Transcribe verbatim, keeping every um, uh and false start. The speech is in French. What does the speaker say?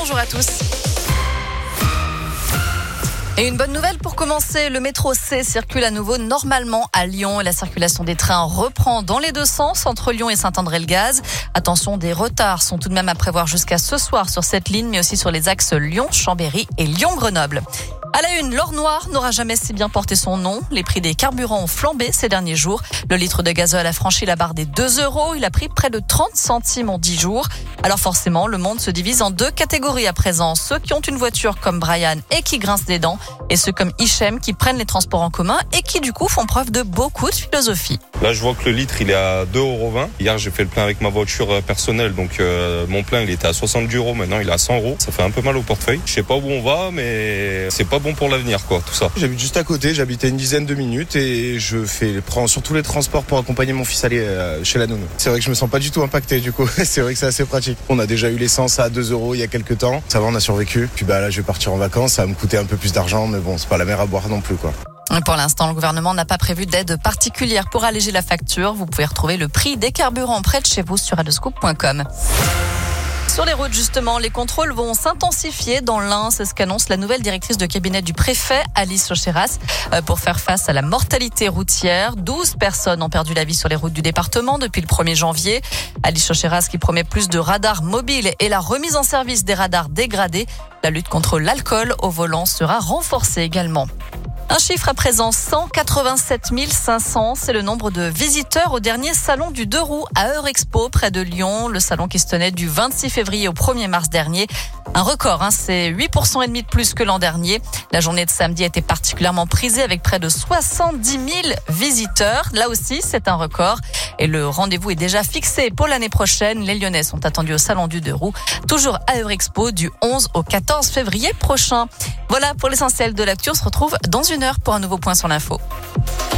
bonjour à tous. Et une bonne nouvelle pour commencer, le métro C circule à nouveau normalement à Lyon et la circulation des trains reprend dans les deux sens entre Lyon et Saint-André-le-Gaz. Attention, des retards sont tout de même à prévoir jusqu'à ce soir sur cette ligne, mais aussi sur les axes Lyon-Chambéry et Lyon-Grenoble. À la une, l'or noir n'aura jamais si bien porté son nom. Les prix des carburants ont flambé ces derniers jours. Le litre de gazole a franchi la barre des deux euros. Il a pris près de trente centimes en dix jours. Alors forcément, le monde se divise en deux catégories à présent. Ceux qui ont une voiture comme Brian et qui grincent des dents, et ceux comme Hichem qui prennent les transports en commun et qui du coup font preuve de beaucoup de philosophie. Là, je vois que le litre, il est à deux euros vingt. Hier, j'ai fait le plein avec ma voiture personnelle. Donc, euh, mon plein, il était à soixante-dix euros. Maintenant, il est à cent euros. Ça fait un peu mal au portefeuille. Je sais pas où on va, mais c'est pas bon pour l'avenir, quoi, tout ça. J'habite juste à côté. J'habite à une dizaine de minutes et je fais, prends surtout les transports pour accompagner mon fils aller euh, chez la nounou. C'est vrai que je me sens pas du tout impacté, du coup. C'est vrai que c'est assez pratique. On a déjà eu l'essence à deux euros il y a quelques temps. Ça va, on a survécu. Puis, bah, là, je vais partir en vacances. Ça va me coûter un peu plus d'argent, mais bon, c'est pas la mer à boire non plus, quoi. Pour l'instant, le gouvernement n'a pas prévu d'aide particulière pour alléger la facture. Vous pouvez retrouver le prix des carburants près de chez vous sur radioscoop point com. Sur les routes, justement, les contrôles vont s'intensifier dans l'Ain. C'est ce qu'annonce la nouvelle directrice de cabinet du préfet, Alice Ocheras, pour faire face à la mortalité routière. douze personnes ont perdu la vie sur les routes du département depuis le premier janvier. Alice Ocheras qui promet plus de radars mobiles et la remise en service des radars dégradés. La lutte contre l'alcool au volant sera renforcée également. Un chiffre à présent, cent quatre-vingt-sept mille cinq cents, c'est le nombre de visiteurs au dernier salon du deux roues à Eurexpo près de Lyon. Le salon qui se tenait du vingt-six février au premier mars dernier. Un record, hein, c'est huit pour cent et demi de plus que l'an dernier. La journée de samedi a été particulièrement prisée avec près de soixante-dix mille visiteurs. Là aussi, c'est un record. Et le rendez-vous est déjà fixé pour l'année prochaine. Les Lyonnais sont attendus au salon du deux roues, toujours à Eurexpo du onze au quatorze février prochain. Voilà pour l'essentiel de l'actu. On se retrouve dans une heure pour un nouveau point sur l'info.